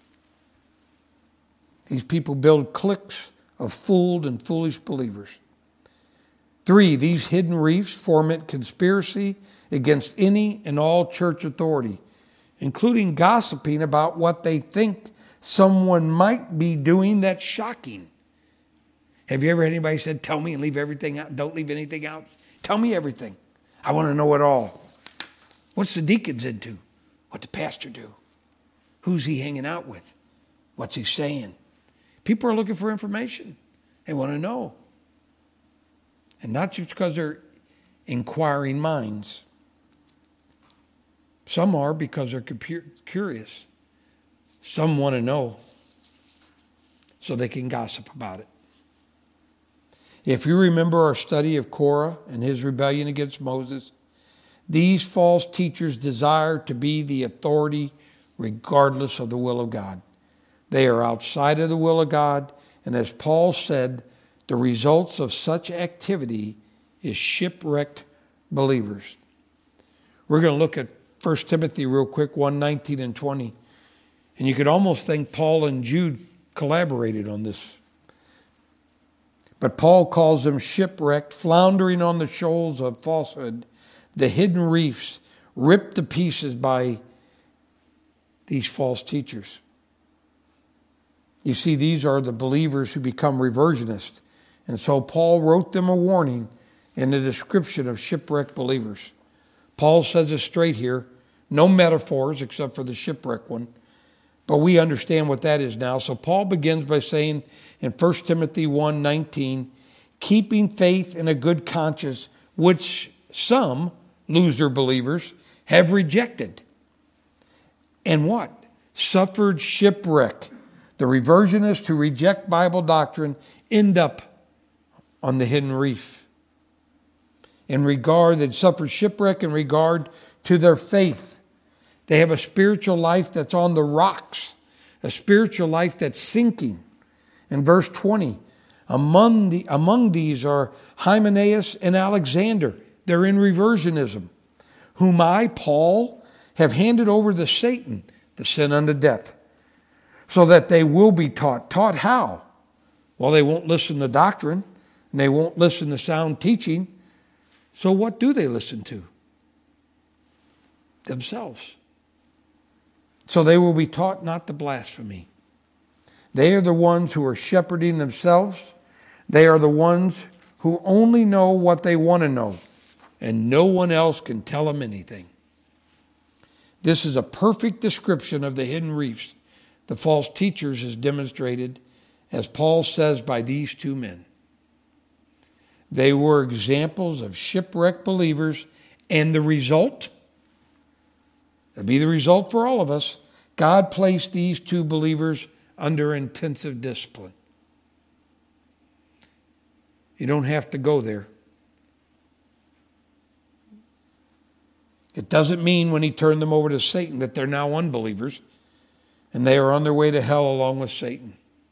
These people build cliques of fooled and foolish believers. Three, these hidden reefs foment conspiracy against any and all church authority, including gossiping about what they think someone might be doing that's shocking. Have you ever had anybody said, tell me and leave everything out? Don't leave anything out. Tell me everything. I want to know it all. What's the deacons into? What the pastor do? Who's he hanging out with? What's he saying? People are looking for information. They want to know. And not just because they're inquiring minds. Some are because they're curious. Some want to know so they can gossip about it. If you remember our study of Korah and his rebellion against Moses, these false teachers desire to be the authority regardless of the will of God. They are outside of the will of God, and as Paul said, the results of such activity is shipwrecked believers. We're going to look at First Timothy real quick, one nineteen and twenty. And you could almost think Paul and Jude collaborated on this. But Paul calls them shipwrecked, floundering on the shoals of falsehood, the hidden reefs, ripped to pieces by these false teachers. You see, these are the believers who become reversionists. And so Paul wrote them a warning in the description of shipwrecked believers. Paul says it straight here, no metaphors except for the shipwreck one. But we understand what that is now. So Paul begins by saying in First Timothy one nineteen, keeping faith and a good conscience, which some loser believers have rejected. And what? Suffered shipwreck. The reversionists who reject Bible doctrine end up on the hidden reef. In regard, they suffer shipwreck in regard to their faith. They have a spiritual life that's on the rocks, a spiritual life that's sinking. In verse twenty, among, the, among these are Hymenaeus and Alexander. They're in reversionism, whom I, Paul, have handed over to Satan, the sin unto death, so that they will be taught. Taught how? Well, they won't listen to doctrine, and they won't listen to sound teaching. So what do they listen to? Themselves. So they will be taught not to blaspheme. They are the ones who are shepherding themselves. They are the ones who only know what they want to know, and no one else can tell them anything. This is a perfect description of the hidden reefs the false teachers is demonstrated, as Paul says, by these two men. They were examples of shipwrecked believers, and the result, it'll be the result for all of us, God placed these two believers under intensive discipline. You don't have to go there. It doesn't mean when he turned them over to Satan that they're now unbelievers and they are on their way to hell along with Satan.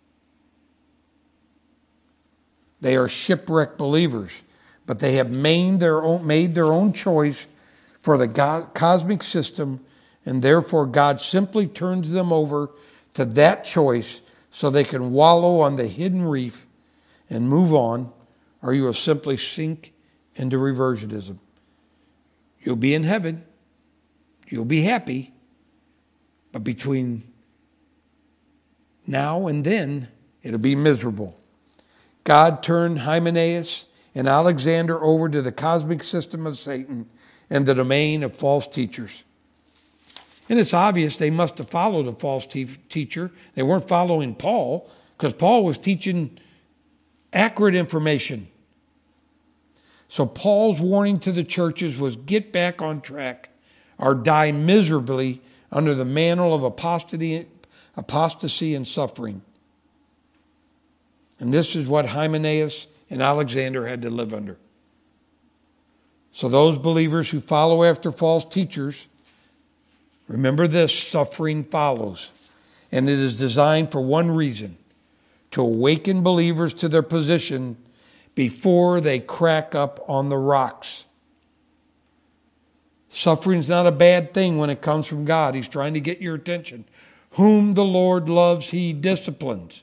They are shipwrecked believers, but they have made their own, made their own choice for the God, cosmic system, and therefore God simply turns them over to that choice so they can wallow on the hidden reef and move on, or you will simply sink into reversionism. You'll be in heaven. You'll be happy. But between now and then, it'll be miserable. God turned Hymenaeus and Alexander over to the cosmic system of Satan and the domain of false teachers. And it's obvious they must have followed a false te- teacher. They weren't following Paul, because Paul was teaching accurate information. So Paul's warning to the churches was get back on track or die miserably under the mantle of apostasy, apostasy and suffering. And this is what Hymenaeus and Alexander had to live under. So those believers who follow after false teachers, remember this, suffering follows. And it is designed for one reason, to awaken believers to their position before they crack up on the rocks. Suffering's not a bad thing when it comes from God. He's trying to get your attention. Whom the Lord loves, he disciplines.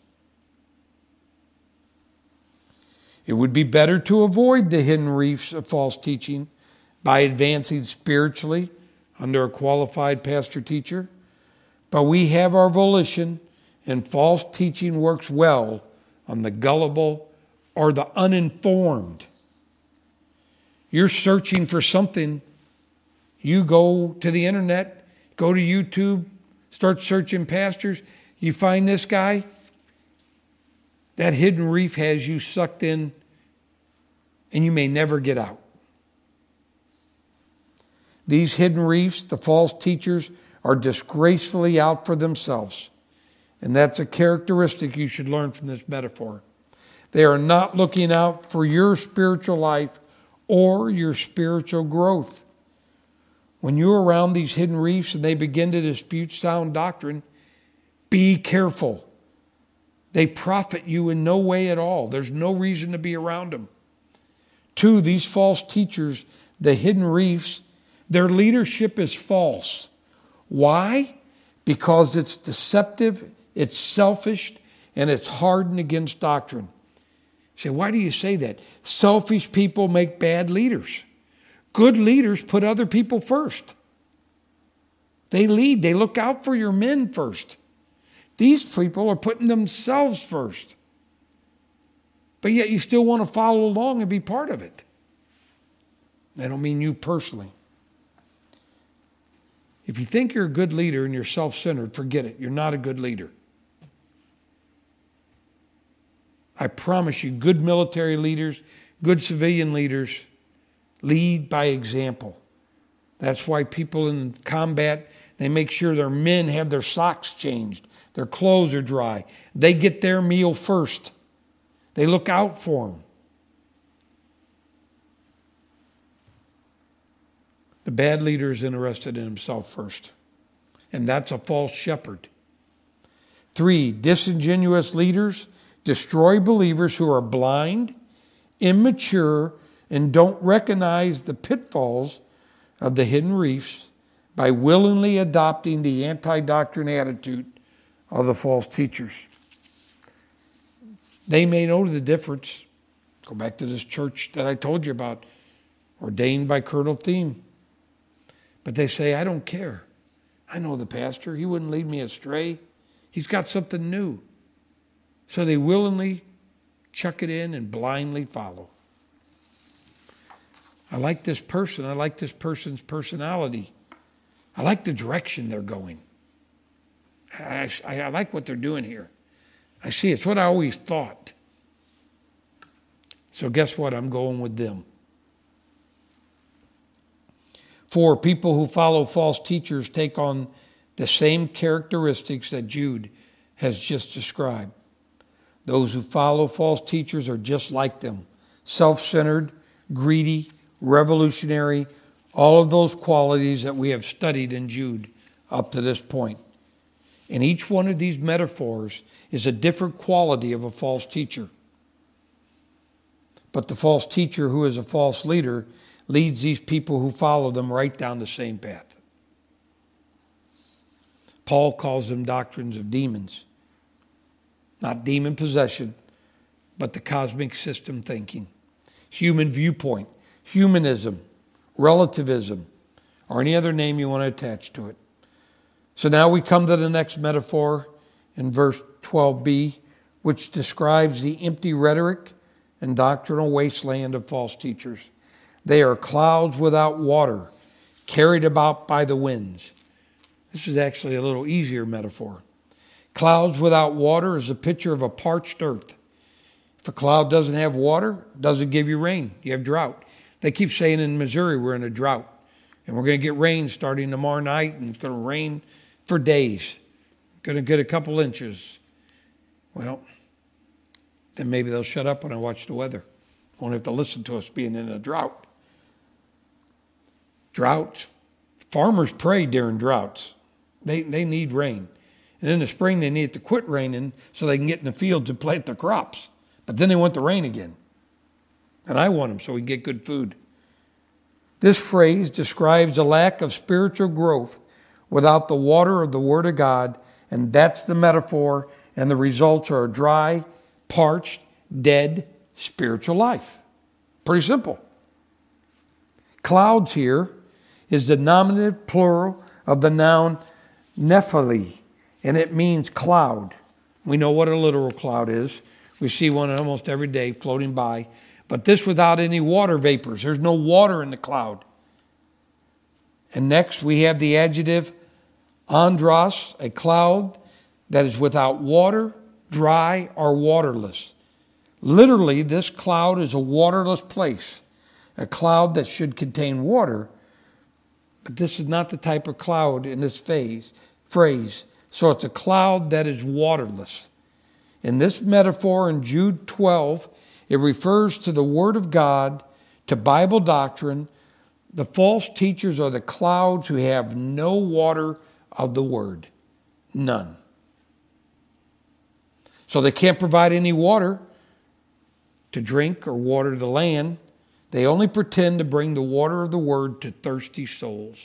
It would be better to avoid the hidden reefs of false teaching by advancing spiritually under a qualified pastor teacher. But we have our volition, and false teaching works well on the gullible or the uninformed. You're searching for something. You go to the internet, go to YouTube, start searching pastors. You find this guy. That hidden reef has you sucked in, and you may never get out. These hidden reefs, the false teachers, are disgracefully out for themselves. And that's a characteristic you should learn from this metaphor. They are not looking out for your spiritual life or your spiritual growth. When you're around these hidden reefs and they begin to dispute sound doctrine, be careful. They profit you in no way at all. There's no reason to be around them. Two, these false teachers the Hidden Reefs, their leadership is false. Why? Because it's deceptive, it's selfish, and it's hardened against doctrine. You say, why do you say that? Selfish people make bad leaders. Good leaders put other people first. They lead. They look out for your men first. These people are putting themselves first. But yet you still want to follow along and be part of it. I don't mean you personally. If you think you're a good leader and you're self-centered, forget it. You're not a good leader. I promise you, good military leaders, good civilian leaders lead by example. That's why people in combat, they make sure their men have their socks changed. Their clothes are dry. They get their meal first. They look out for them. The bad leader is interested in himself first. And that's a false shepherd. Three, disingenuous leaders destroy believers who are blind, immature, and don't recognize the pitfalls of the hidden reefs by willingly adopting the anti-doctrine attitude of the false teachers. They may know the difference. Go back to this church that I told you about, ordained by Colonel Thiem. But they say, I don't care. I know the pastor. He wouldn't lead me astray. He's got something new. So they willingly chuck it in and blindly follow. I like this person. I like this person's personality. I like the direction they're going. I, I, I like what they're doing here. I see it's what I always thought. So guess what? I'm going with them. Four, people who follow false teachers take on the same characteristics that Jude has just described. Those who follow false teachers are just like them. Self-centered, greedy, revolutionary, all of those qualities that we have studied in Jude up to this point. And each one of these metaphors is a different quality of a false teacher. But the false teacher, who is a false leader, leads these people who follow them right down the same path. Paul calls them doctrines of demons. Not demon possession, but the cosmic system thinking. Human viewpoint, humanism, relativism, or any other name you want to attach to it. So now we come to the next metaphor in verse twelve b, which describes the empty rhetoric and doctrinal wasteland of false teachers. They are clouds without water, carried about by the winds. This is actually a little easier metaphor. Clouds without water is a picture of a parched earth. If a cloud doesn't have water, it doesn't give you rain. You have drought. They keep saying in Missouri we're in a drought. And we're going to get rain starting tomorrow night, and it's going to rain for days. Going to get a couple inches. Well, then maybe they'll shut up when I watch the weather. Won't have to listen to us being in a drought. Droughts. Farmers pray during droughts. They, they need rain. And in the spring, they need it to quit raining so they can get in the field to plant their crops. But then they want the rain again. And I want them so we can get good food. This phrase describes a lack of spiritual growth without the water of the Word of God. And that's the metaphor. And the results are a dry, parched, dead spiritual life. Pretty simple. Clouds here is the nominative plural of the noun nephili. And it means cloud. We know what a literal cloud is. We see one almost every day floating by. But this without any water vapors. There's no water in the cloud. And next we have the adjective andros, a cloud that is without water, dry, or waterless. Literally, this cloud is a waterless place. A cloud that should contain water. But this is not the type of cloud in this phase, phrase. So it's a cloud that is waterless. In this metaphor in Jude twelve, it refers to the Word of God, to Bible doctrine. The false teachers are the clouds who have no water of the Word. None. So they can't provide any water to drink or water the land. They only pretend to bring the water of the word to thirsty souls.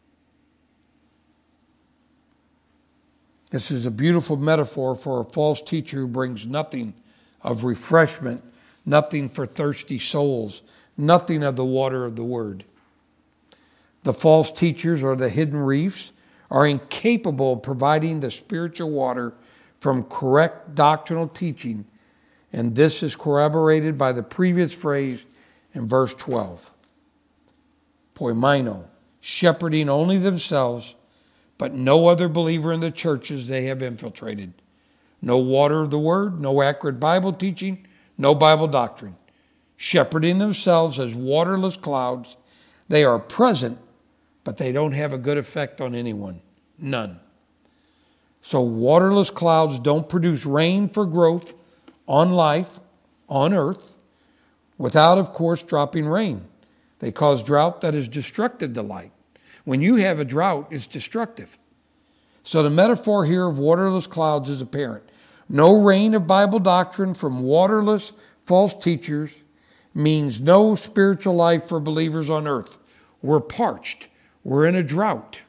This is a beautiful metaphor for a false teacher who brings nothing of refreshment, nothing for thirsty souls, nothing of the water of the word. The false teachers, or the hidden reefs, are incapable of providing the spiritual water from correct doctrinal teaching, and this is corroborated by the previous phrase in verse twelve. Poimaino, shepherding only themselves, but no other believer in the churches they have infiltrated. No water of the word, no accurate Bible teaching, no Bible doctrine. Shepherding themselves as waterless clouds, they are present, but they don't have a good effect on anyone. None. So waterless clouds don't produce rain for growth on life, on earth, without, of course, dropping rain. They cause drought that is destructive to light. When you have a drought, it's destructive. So the metaphor here of waterless clouds is apparent. No rain of Bible doctrine from waterless false teachers means no spiritual life for believers on earth. We're parched. We're in a drought.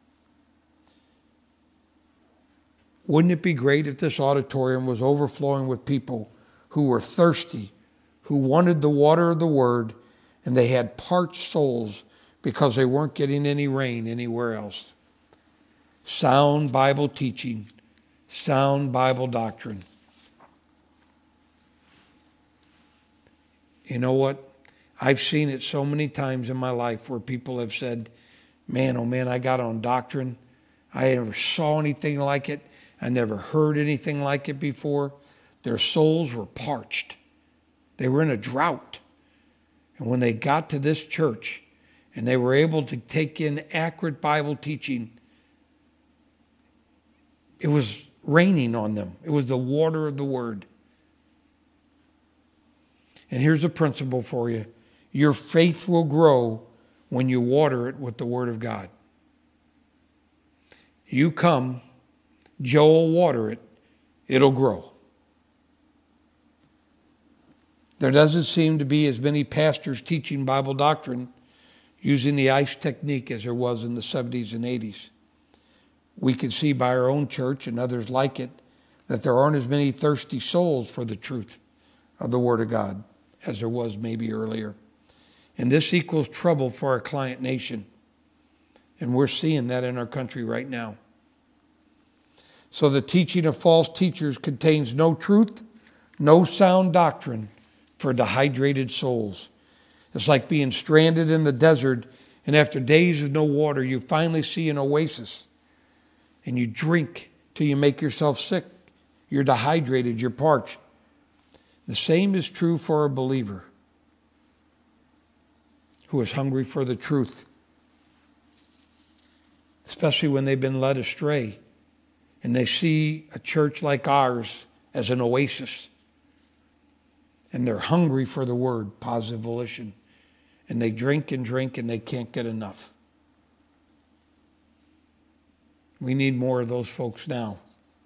Wouldn't it be great if this auditorium was overflowing with people who were thirsty, who wanted the water of the word, and they had parched souls because they weren't getting any rain anywhere else? Sound Bible teaching, sound Bible doctrine. You know what? I've seen it so many times in my life where people have said, man, oh man, I got on doctrine. I never saw anything like it. I never heard anything like it before. Their souls were parched. They were in a drought. And when they got to this church and they were able to take in accurate Bible teaching, it was raining on them. It was the water of the word. And here's a principle for you. Your faith will grow when you water it with the word of God. You come, Joe will water it, it'll grow. There doesn't seem to be as many pastors teaching Bible doctrine using the ice technique as there was in the seventies and eighties. We can see by our own church and others like it that there aren't as many thirsty souls for the truth of the Word of God as there was maybe earlier. And this equals trouble for our client nation. And we're seeing that in our country right now. So the teaching of false teachers contains no truth, no sound doctrine for dehydrated souls. It's like being stranded in the desert, and after days of no water, you finally see an oasis. And you drink till you make yourself sick. You're dehydrated, you're parched. The same is true for a believer who is hungry for the truth, especially when they've been led astray and they see a church like ours as an oasis. And they're hungry for the word, positive volition. And they drink and drink and they can't get enough. We need more of those folks now.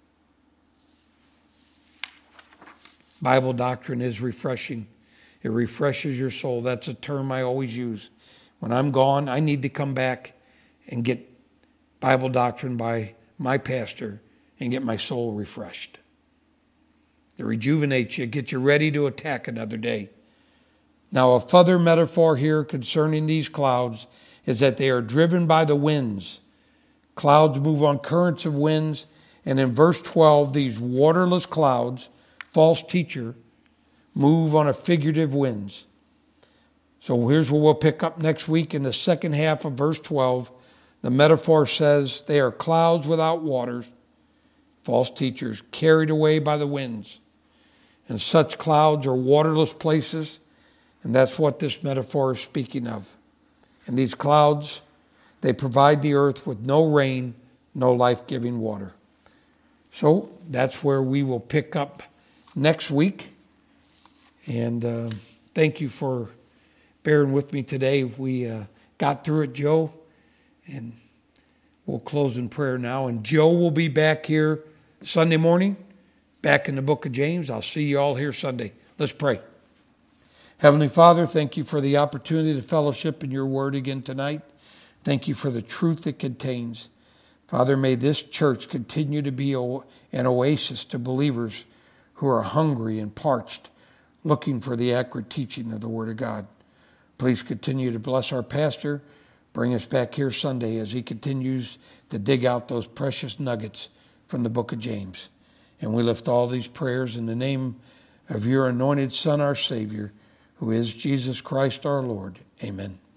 Bible doctrine is refreshing. It refreshes your soul. That's a term I always use. When I'm gone, I need to come back and get Bible doctrine by my pastor and get my soul refreshed. It rejuvenates you, gets you ready to attack another day. Now, a further metaphor here concerning these clouds is that they are driven by the winds. Clouds move on currents of winds, and in verse twelve, these waterless clouds, false teacher, move on a figurative winds. So here's what we'll pick up next week in the second half of verse twelve. The metaphor says they are clouds without waters, false teachers carried away by the winds. And such clouds are waterless places, and that's what this metaphor is speaking of. And these clouds, they provide the earth with no rain, no life-giving water. So that's where we will pick up next week. And uh, thank you for bearing with me today. We uh, got through it, Joe. And we'll close in prayer now. And Joe will be back here Sunday morning, back in the book of James. I'll see you all here Sunday. Let's pray. Heavenly Father, thank you for the opportunity to fellowship in your word again tonight. Thank you for the truth it contains. Father, may this church continue to be an oasis to believers who are hungry and parched, looking for the accurate teaching of the Word of God. Please continue to bless our pastor. Bring us back here Sunday as he continues to dig out those precious nuggets from the book of James. And we lift all these prayers in the name of your anointed Son, our Savior, who is Jesus Christ our Lord. Amen.